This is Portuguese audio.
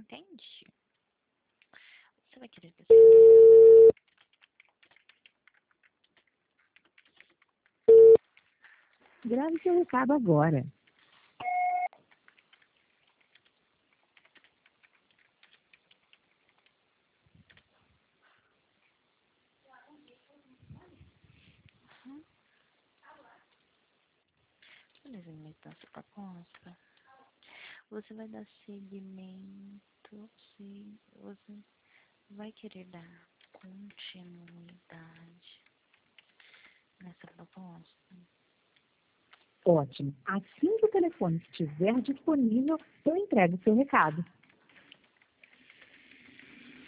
Entendi. Você vai querer descer? Grave seu recado agora. Beleza, militância proposta. Você vai dar seguimento, se você vai querer dar continuidade nessa proposta. Ótimo. Assim que o telefone estiver disponível, eu entrego seu recado.